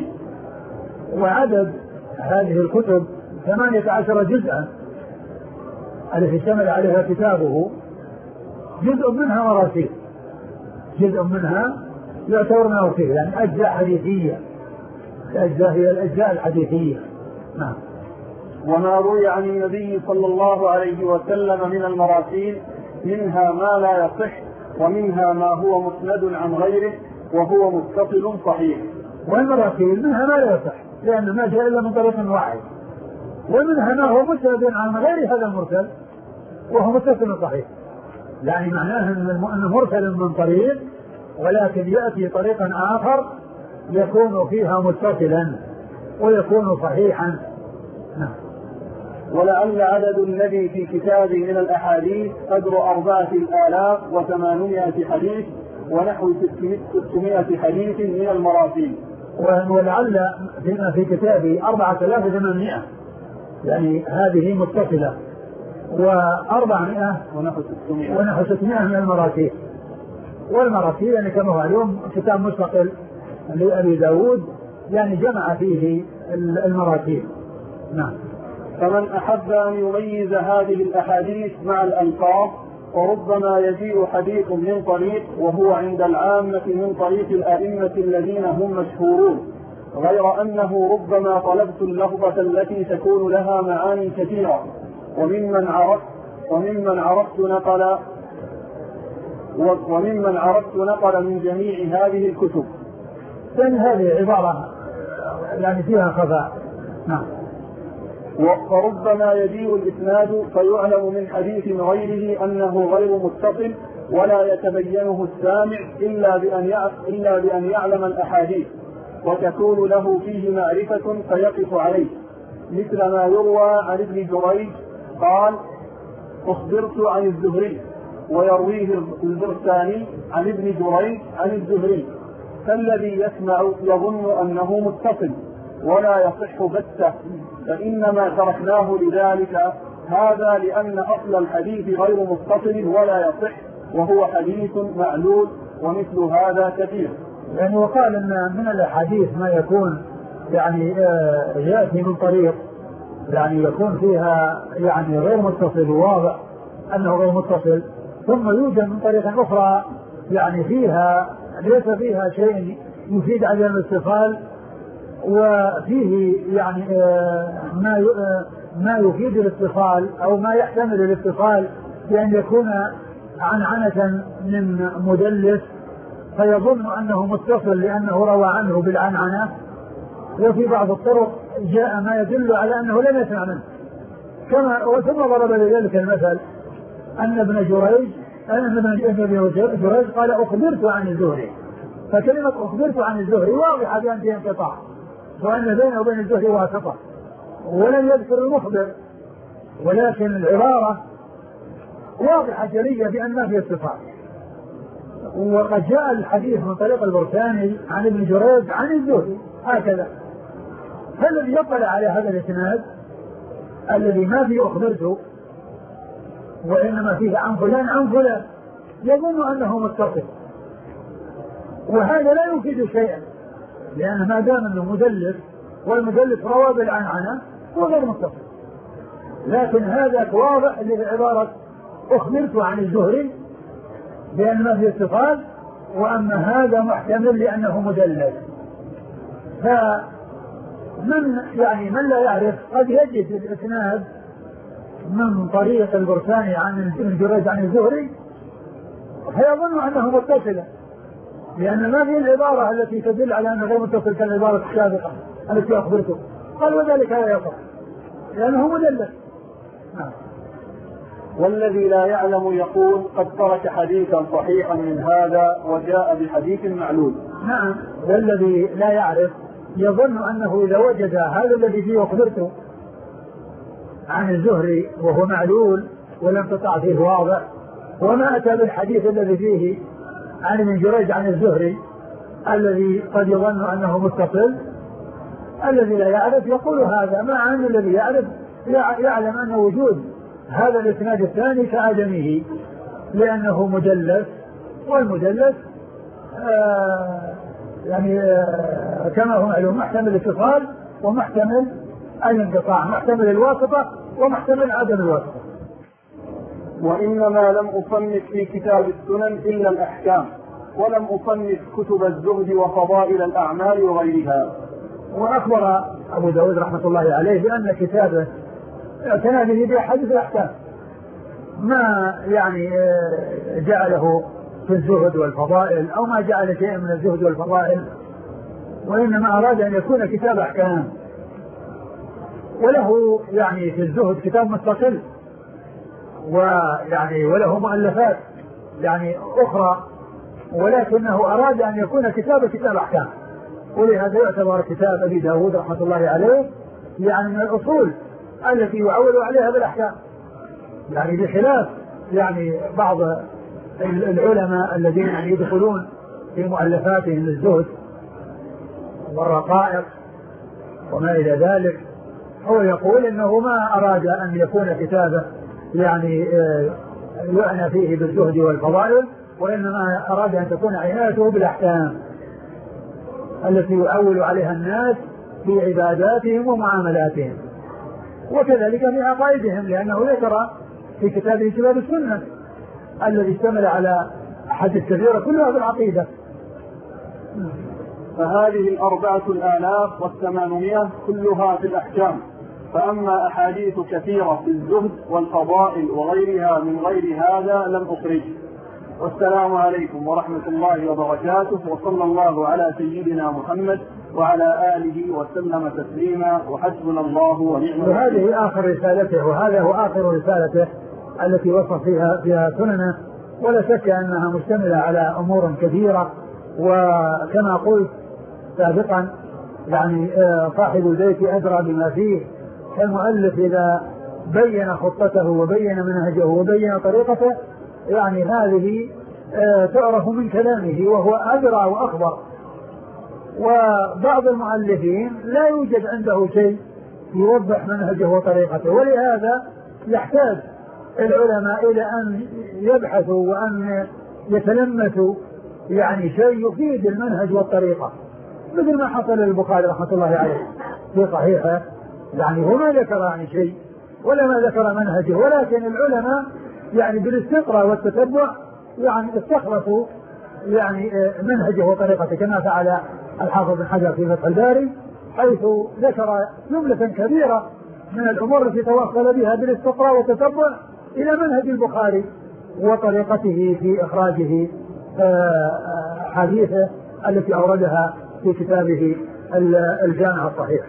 وعدد هذه الكتب ثمانية عشر جزءا التي اشتمل عليها كتابه جزء منها مراسيل، جزء منها يعتبر مراسيل يعني أجزاء حديثية، الأجزاء هي الأجزاء الحديثية. نعم. وما روي عن النبي صلى الله عليه وسلم من المراسيل منها ما لا يصح، ومنها ما هو مسند عن غيره وهو متصل صحيح. والمراسيل منها ما لا يصح لأن ما جاء إلا من طريق واحد، ومنها ما هو مسند عن غير هذا المرسل وهو متصل صحيح، يعني معناه أنه مرسل من طريق ولكن يأتي طريقا آخر يكون فيها متصلا ويكون صحيحا. نعم. ولعل عدد الذي في كتابه من الأحاديث قدر أربعة آلاف وثمانمائة حديث ونحو ستمائة حديث من المراسيل. ولعل فيما في كتابه أربعة آلاف وثمانمائة يعني هذه متصلة، وأربعمائة ونحو ستمائة من المراسيل. والمراسيل يعني كما هو اليوم كتاب مستقل لأبي داود يعني جمع فيه المراسيل. نعم. فمن أحب أن يميز هذه الأحاديث مع الألفاظ وربما يجيء حديث من طريق وهو عند العامة من طريق الأئمة الذين هم مشهورون، غير أنه ربما طلبت اللفظة التي تكون لها معاني كثيرة، وممن عرفت وممن عرفت نقل وممن عرفت نقل من جميع هذه الكتب. يعني هذه عبارة يعني فيها خفاء. نعم. وربما يجيء الإسناد فيعلم من حديث غيره أنه غير متصل ولا يتبينه السامع إلا بأن إلا بأن يعلم الأحاديث، وتكون له فيه معرفة فيقف عليه، مثل ما يروى عن ابن جريج قال أخبرت عن الزهري، ويرويه البرساني عن ابن جريج عن الزهري، فالذي يسمع يظن أنه متصل ولا يصح بتة، فإنما تركناه لذلك، هذا لأن أصل الحديث غير متصل ولا يصح وهو حديث معلول، ومثل هذا كثير. يعني وقال أن من الأحاديث ما يكون يعني يأتي من طريق يعني يكون فيها يعني غير متصل وواضح أنه غير متصل، ثم يوجد من طريق أخرى يعني فيها ليس فيها شيء يفيد عدم الاتصال، وفيه يعني ما ما يفيد الاتصال أو ما يحتمل الاتصال بأن يكون عنعنة من مدلس فيظن أنه متصل لأنه روى عنه بالعنعنة، وفي بعض الطرق جاء ما يدل على أنه لم يسمع منه، كما وثم ضرب لذلك المثل أن ابن جريج أن ابن جريج قال أخبرت عن الزهري، فكلمة أخبرت عن الزهري واضحة بأن فيها انقطاع وأن بينه وبين الزهري واسطة، ولم يذكر المخبر، ولكن العبارة واضحة جلية بأن ما فيها اتصال. وقد جاء الحديث من طريق البرساني عن ابن جريج عن الزهري هكذا، فالذي يطلع على هذا الاسناد الذي ما فيه أخبرته وإنما فيه عن فلان عن فلان يظن أنه متصل، وهذا لا يفيد شيئا، لأن ما دام أنه مدلس والمدلس روى بالعنعنة هو غير متصل. لكن هذا واضح لعبارة أخبرت عن الزهري بأن ما فيه اتصال، وأما هذا محتمل لأنه مدلس. فمن يعني من لا يعرف قد يجد الإسناد من طريق البرساني عن ابن جريج عن الزهري فيظن أنه متصل، لأن ما في العبارة التي تدل على أنه غير متصل كالعبارة السابقة التي أخبرته، قال وذلك لا يصح لأنه مدلس. نعم. والذي لا يعلم يقول قد ترك حديثا صحيحا من هذا وجاء بحديث معلول. نعم، والذي لا يعرف يظن أنه إذا وجد هذا الذي فيه أخبرته عن الزهري وهو معلول ولم تطع فيه واضح، وما أتى بالحديث الذي فيه عن ابن جريج عن الزهري الذي قد يظن أنه متصل، الذي لا يعرف يقول هذا، مع أن الذي يعرف يعلم أن وجود هذا الإسناد الثاني كعدمه لأنه مدلس، والمدلس آه يعني آه كما هو معلوم محتمل الاتصال ومحتمل الانقطاع، محتمل الواسطة ومحتمل عدم الواسطة. وإنما لم أصنف في كتاب السنن إلا الأحكام، ولم أصنف كتب الزهد وفضائل الأعمال وغيرها. وأخبر أبو داود رحمة الله عليه بأن كتابه اعتنى به بأحاديث الأحكام، ما يعني جعله في الزهد والفضائل أو ما جعل شيئا من الزهد والفضائل، وإنما أراد أن يكون كتاب أحكام. وله يعني في الزهد كتاب مستقل، ويعني وله مؤلفات يعني أخرى، ولكنه أراد أن يكون كتاب كتاب أحكام، ولهذا يعتبر كتاب أبي داود رحمة الله عليه يعني من الأصول التي يعول عليها بالأحكام، يعني بخلاف يعني بعض العلماء الذين يعني يدخلون في مؤلفاتهم الزهد والرقائق وما إلى ذلك. هو يقول إنه ما أراد أن يكون كتابه يعني يعنى فيه بالزهد والفضائل، وإنما أراد أن تكون عنايته بالأحكام التي يعول عليها الناس في عباداتهم ومعاملاتهم، وكذلك في عقائدهم، لأنه ذكر في كتابه كتاب السنة الذي اشتمل على أحاديث كثيرة كلها في العقيدة. فهذه الأربعة الآلاف والثمانمائة كلها في الأحكام، فأما أحاديث كثيرة في الزهد والفضائل وغيرها من غير هذا لم أخرج. والسلام عليكم ورحمة الله وبركاته، وصلى الله على سيدنا محمد وعلى آله وسلم تسليما، وحسبنا الله ونعم الوكيل. وهذه آخر رسالته، وهذا هو آخر رسالته التي وصف فيها فيها سننه، ولا شك أنها مشتملة على أمور كثيرة، وكما قلت سابقا يعني صاحب البيت أدرى بما فيه، المؤلف إذا بين خطته وبين منهجه وبين طريقته يعني هذه تعرف من كلامه وهو أدرى وأخبر. وبعض المؤلفين لا يوجد عنده شيء يوضح منهجه وطريقته، ولهذا يحتاج العلماء إلى أن يبحثوا وأن يتلمسوا يعني شيء يفيد المنهج والطريقة، مثل ما حصل للبخاري رحمة الله عليه في صحيحه، يعني هو ما ذكر يعني شيء ولا ما ذكر منهجه، ولكن العلماء يعني بالاستقراء والتتبع يعني استخلصوا يعني منهجه وطريقته، كما فعل الحافظ بن حجر في فتح الباري، حيث ذكر جملة كبيرة من الأمور التي توصل بها بالاستقراء والتتبع إلى منهج البخاري وطريقته في إخراجه حديثه التي أوردها في كتابه الجامع الصحيح.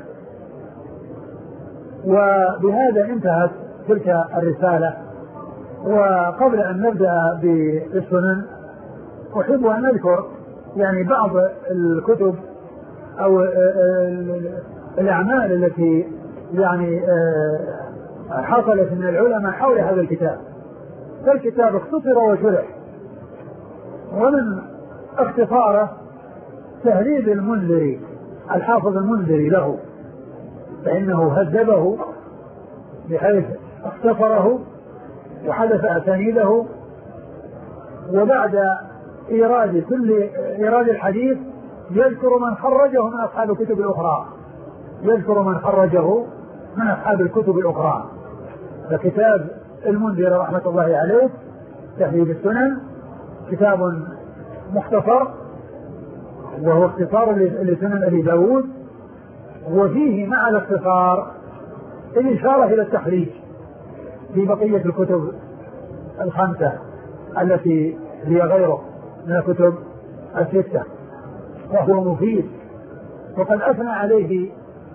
وبهذا انتهت تلك الرسالة. وقبل أن نبدأ بالسنن أحب أن أذكر يعني بعض الكتب أو الأعمال التي يعني حصلت من العلماء حول هذا الكتاب. فالكتاب اختصر وشرح، ومن اختصاره تهذيب المنذري الحافظ المنذري له، فإنه هذبه بحيث اختصره وحذف أسانيده، وبعد إيراد كل إيراد الحديث يذكر من خرجه من أصحاب الكتب الأخرى يذكر من خرجه من أصحاب الكتب الأخرى. فكتاب المنذر رحمة الله عليه تهذيب السنن كتاب مختصر، وهو اختصار لسنن أبي داود، وفيه مع الاختصار الإشارة إلى التخريج في بقية الكتب الخمسة التي هي غيره من الكتب الستة، وهو مفيد. وقد أثنى عليه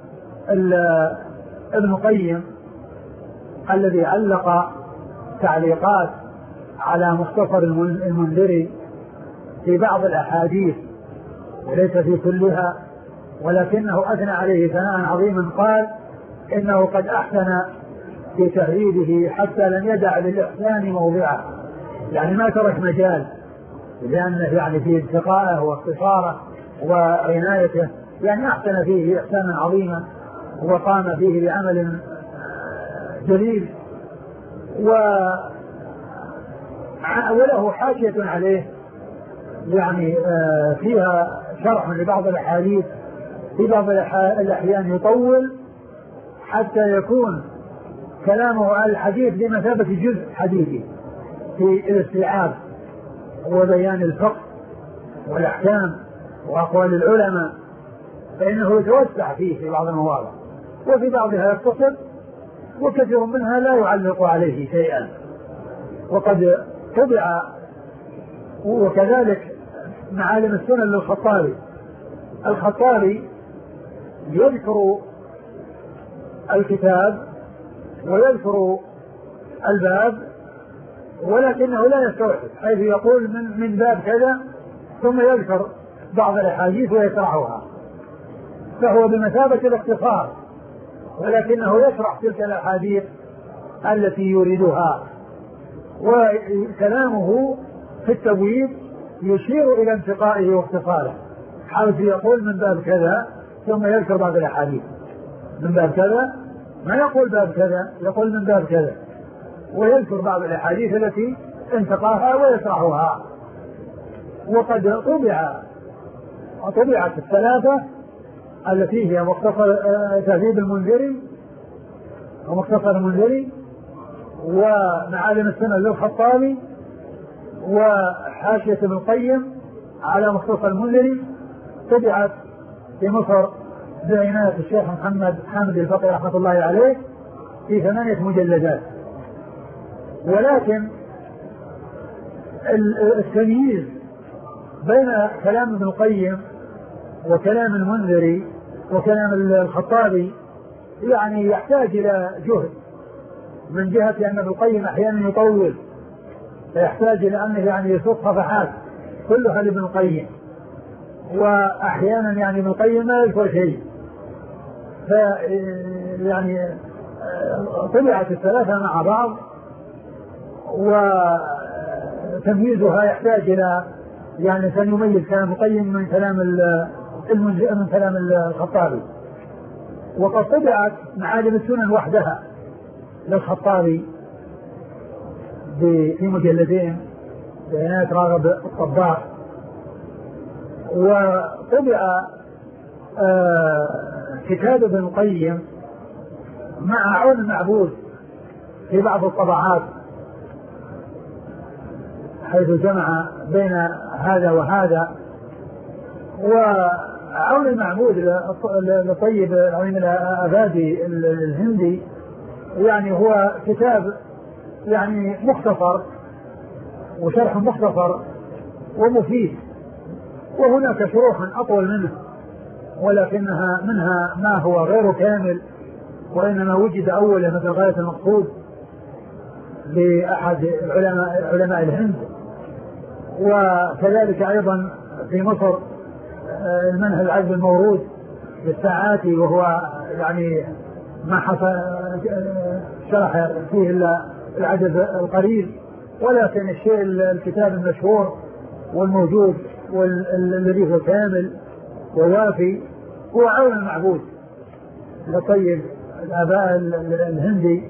ابن القيم الذي علق تعليقات على مختصر المنذري في بعض الأحاديث وليس في كلها، ولكنه أثنى عليه ثناء عظيما، قال إنه قد أحسن في تهذيبه حتى لم يدع للإحسان موضعه، يعني ما ترك مجال، لأنه يعني في انتقائه واختصاره وعنايته يعني أحسن فيه إحسانا عظيما، وقام فيه بعمل جليل. وله حاشية عليه يعني فيها شرح لبعض الأحاديث، في بعض الأحيان يطول حتى يكون كلامه على الحديث بمثابة جزء حديثي في الاستيعاب وبيان الفقه والأحكام وأقوال العلماء، فإنه يتوسع فيه في بعض المواضع، وفي بعضها يقتصر، وكثير منها لا يعلق عليه شيئا. وقد طبع وكذلك معالم السنن للخطابي. الخطابي يذكر الكتاب ويذكر الباب، ولكنه لا يستوحد، حيث يقول من, من باب كذا ثم يذكر بعض الأحاديث ويشرحها، فهو بمثابة الاختصار، ولكنه يشرح تلك الأحاديث التي يريدها. وكلامه في التبويب يشير إلى انتقائه واختصاره، حيث يقول من باب كذا ثم يذكر بعض الأحاديث، من باب كذا، ما يقول باب كذا، يقول من باب كذا، ويذكر بعض الأحاديث التي انتقاها ويشرحها. وقد طبع طبعت الثلاثة التي هي مختصر تهذيب المنذري ومختصر المنذري ومعالم السنن للخطابي وحاشية ابن القيم على مختصر المنذري، طبعت في مصر بعناية الشيخ محمد حامد الفقي رحمة الله عليه في ثمانية مجلدات. ولكن التمييز بين كلام ابن القيم وكلام المنذري وكلام الخطابي يعني يحتاج إلى جهد، من جهة أن ابن القيم أحيانا يطول، فيحتاج إلى أنه يعني يصف صفحات كلها لابن القيم، وأحيانا يعني ابن القيم ما يذكر شيء. ف يعني طبعت الثلاثة مع بعض، وتمييزها يحتاج إلى يعني أن يميز كلام القيم من كلام من كلام الخطابي. وقد طبعت معالم السنن وحدها للخطابي في مجلدين بعناية راغب الطباخ، وطبع آه كتاب ابن القيم مع عون المعبود في بعض الطبعات، حيث جمع بين هذا وهذا. وعون المعبود لطيب العليم الأبادي الهندي يعني هو كتاب يعني مختصر وشرح مختصر ومفيد، وهناك شروح أطول منه ولكنها منها ما هو غير كامل، وإنما وجد أولا مثل غاية المقصود لأحد علماء علماء الهند. وكذلك أيضا في مصر المنهج العذب المورود للساعات، وهو يعني ما حصل شرح فيه إلا العدد القليل، ولكن الشيء الكتاب المشهور والموجود والذي هو كامل ووافي هو عون المعبود لطيب الآباء الهندي،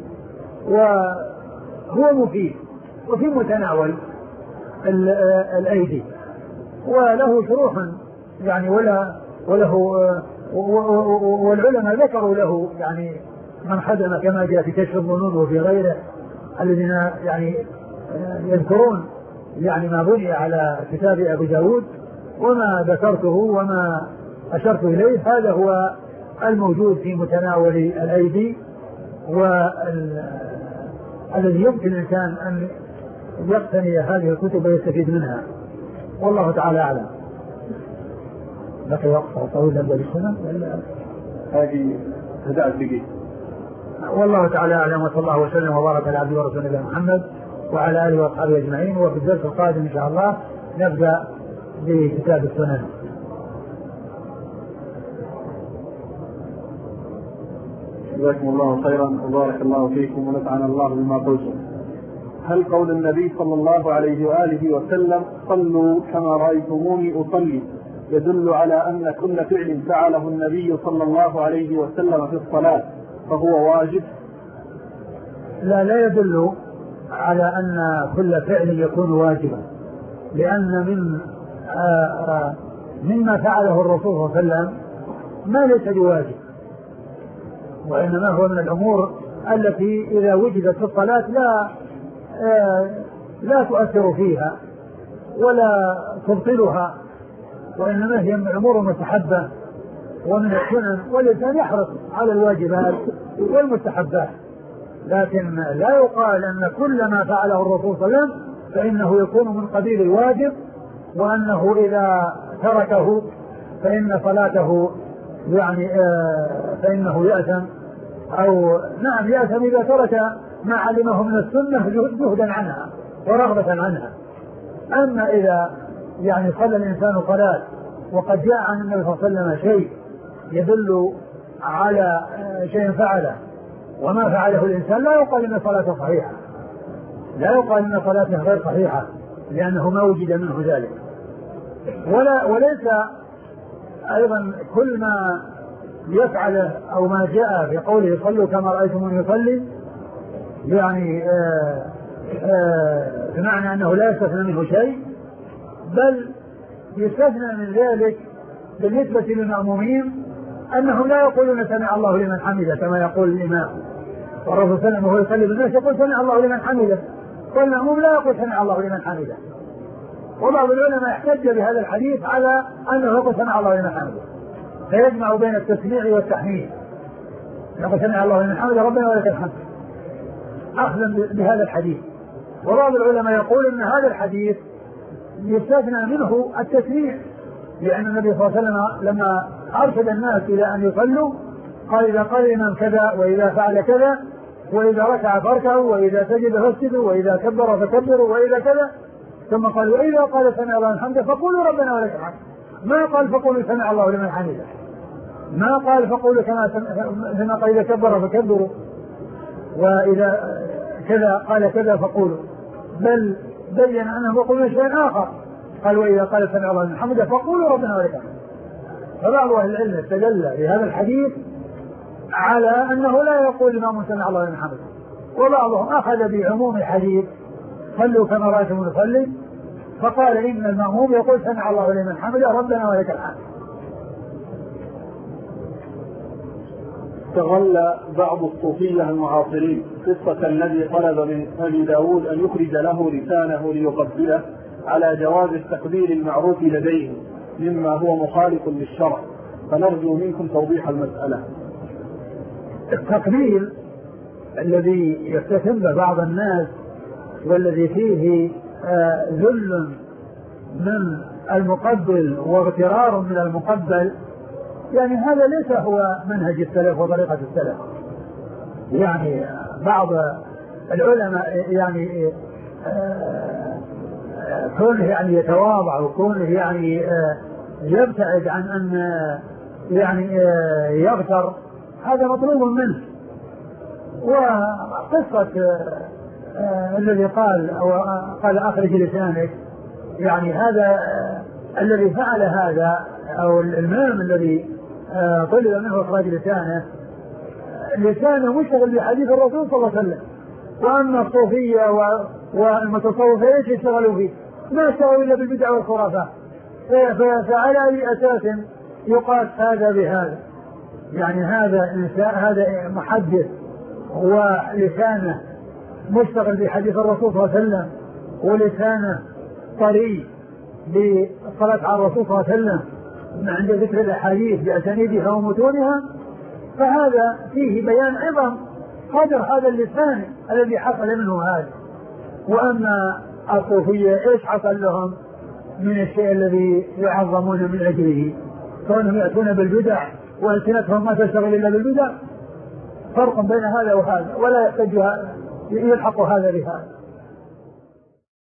وهو مفيد وفي متناول الأيدي، وله شروح يعني ولا وله والعلماء ذكروا له يعني من خدم كما جاء في كشف الظنون وفي غيره الذين يعني يذكرون يعني ما بني على كتاب أبي داود، وما ذكرته وما أشرت إليه هذا هو الموجود في متناول الأيدي، والذي يمكن الإنسان أن يقتني هذه الكتب ويستفيد منها، والله تعالى أعلم. بقي وقت طويل عند السنة هذه هدأت بقي. والله تعالى أعلم، وصلى الله وسلم وبارك على عبده ورسوله محمد وعلى آله وأصحابه أجمعين. وفي الدرس القادم إن شاء الله نبدأ بكتاب السنن. جزاكم الله خيرا وبارك الله فيكم ونفعنا الله بما قلتم. هل قول النبي صلى الله عليه وآله وسلم صلوا كما رأيتموني أصلي يدل على أن كل فعل فعله النبي صلى الله عليه وسلم في الصلاة فهو واجب؟ لا لا يدل على أن كل فعل يكون واجبا، لأن من آآ آآ مما فعله الرسول صلى الله عليه وسلم ما ليس بواجب، وإنما هو من الأمور التي إذا وجدت في الصلاة لا لا تؤثر فيها ولا تبطلها، وإنما هي من الأمور المستحبة ومن السنن، والإنسان يحرص على الواجبات والمستحبات، لكن لا يقال أن كل ما فعله الرسول صلى الله عليه وسلم فإنه يكون من قبيل الواجب، وأنه إذا تركه فإن صلاته يعني آه فإنه يأثم، أو نعم يأثم إذا ترك ما علمه من السنة جهدا عنها ورغبة عنها. أما إذا يعني صلى الإنسان صلاة وقد جاء عن النبي صلى الله عليه وسلم شيء يدل على شيء فعله وما فعله الإنسان، لا يقال إن صلاته صحيحة، لا يقال إن صلاته غير صحيحة، لأنه ما وجد منه ذلك. ولا وليس أيضا كل ما يفعله أو ما جاء في قوله صلوا كما رأيتموني يصلي يعني آآ آآ بمعنى أنه لا يستثنى منه شيء، بل يستثنى من ذلك بالنسبة للمأمومين أنهم لا يقولون سمع الله لمن حمده كما يقول الإمام، والرسول صلى الله عليه وسلم وهو يصلي بالناس يقول سمع الله لمن حمده، والمأموم لا يقول سمع الله لمن حمده. وبعض العلماء يحتج بهذا الحديث على أنه يقول سمع الله لمن حمده، فيجمع بين التسميع والتحميد، يقول سمع الله لمن حمده ربنا ولك الحمد أخذا بهذا الحديث. وبعض العلماء يقول أن هذا الحديث يستثنى منه التسميع، لأن النبي صلى الله عليه وسلم لما أرشد الناس إلى أن يصلوا قال إذا قال الإمام كذا وإذا فعل كذا وإذا ركع فاركعوا وإذا سجد فاسجدوا وإذا كبر فكبروا وإذا كذا، ثم قال وإذا قال سمع الله لمن حمده فقولوا ربنا ولك الحمد، ما قال فقولوا سمع الله لمن حمده، ما قال فقولوا كما كما قال إذا كبر فكبروا وإذا كذا قال كذا فقولوا، بل بين أنه يقولون شيئا آخر، قال وإذا قال سمع الله لمن حمده فقولوا ربنا ولك الحمد. فبعض أهل العلم استدل بهذا الحديث على أنه لا يقول الإمام سمع الله لمن حمده، وبعضهم أخذ بعموم الحديث صلوا كما رأيتم نصلي فقال إن المأموم يقول سمع الله لمن حمده ربنا ولك الحمد. استغل بعض الصوفية المعاصرين قصة الذي طلب من أبي داود أن يخرج له لسانه ليقبله على جواز التقبيل المعروف لديه مما هو مخالف للشرع، فنرجو منكم توضيح المسألة. التقبيل الذي يستتم بعض الناس والذي فيه ذل من المقبل واغترار من المقبل، يعني هذا ليس هو منهج السلف وطريقة السلف. يعني بعض العلماء يعني كونه يعني يتواضع وكونه يعني يبتعد عن أن يعني يغتر، هذا مطلوب منه. وقصة الذي قال أو قال أخرج لسانك، يعني هذا الذي فعل هذا أو الإمام الذي طلب منه إخراج لسانه، لسانه مشتغل بحديث الرسول صلى الله عليه وسلم. وأما الصوفية والمتصوفة ايش يشتغلوا فيه؟ ما اشتغلوا إلا بالبدع والخرافات. فعلى أي أساس يقاس هذا بهذا؟ يعني هذا إنسان، هذا محدث ولسانه مشتغل بحديث الرسول صلى الله عليه وسلم، ولسانه طري بالصلاة على الرسول صلى الله عليه وسلم عند ذكر الأحاديث بأسانيدها ومتونها، فهذا فيه بيان عظم قدر هذا اللسان الذي حصل منه هذا. وأما الصوفية ايش حصل لهم من الشيء الذي يعظمون من أجله؟ كونهم يأتون بالبدع وألسنتهم ما تشتغل إلا بالبدع. فرق بين هذا وهذا، ولا يحتاج يلحق هذا بهذا.